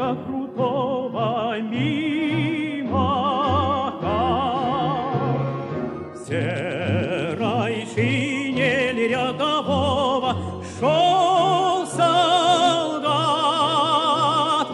берега крутого мимо. В серой шинели рядового шел солдат,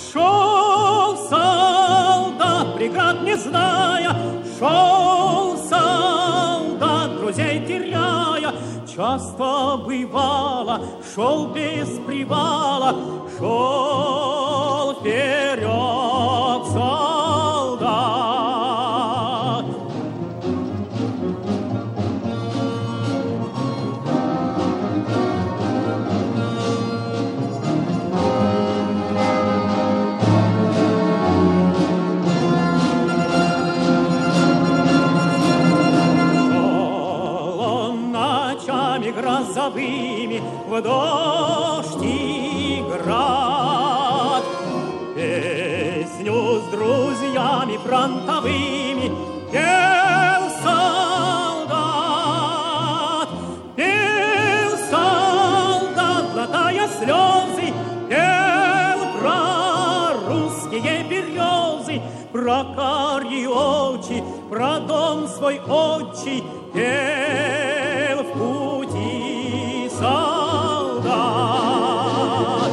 преград не зная, шел солдат, друзей теряя. Часто бывало, шел без привала, шел вперед солдат. Грозовыми в дождь и град, песню с друзьями фронтовыми пел солдат, глотая слезы, пел про русские березы, про карие очи, про дом свой отчий, пел в пути солдат.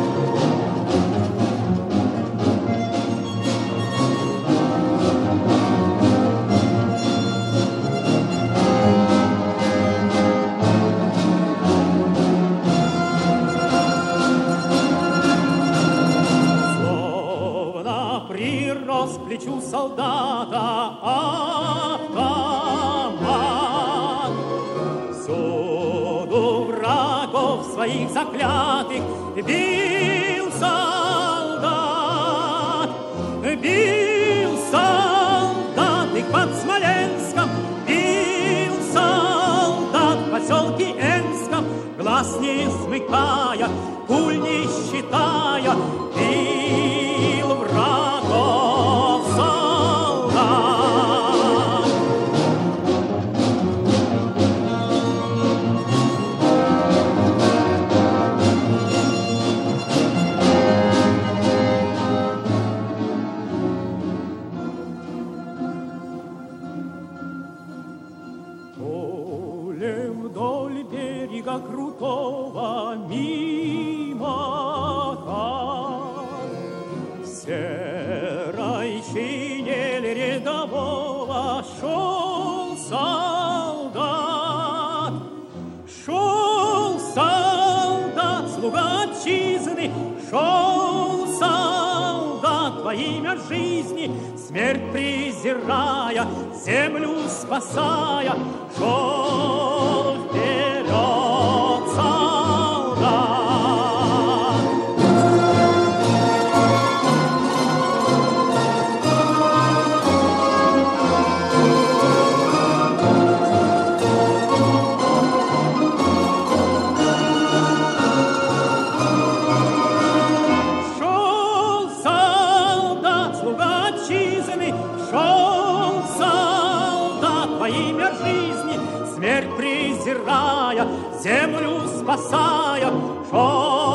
Словно прирос к плечу солдата автомат, всюду врагов своих заклятых бил солдат, их под Смоленском, бил солдат в поселке Энском, глаз не смыкая, пуль не считая, бил врагов солдат. Вдоль берега крутого мимо, в серой шинели рядового шел солдат, слуга отчизны, шел солдат во имя жизни, смерть презирая, землю спасая, шел вперед солдат. Шел солдат, слуга отчизны, шел солдат во имя жизни, смерть презирая, землю спасая, шел